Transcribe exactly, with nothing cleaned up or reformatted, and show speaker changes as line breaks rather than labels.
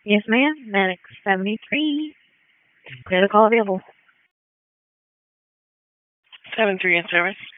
Yes, ma'am. Medic seventy-three. Clear the call available.
seven three in service.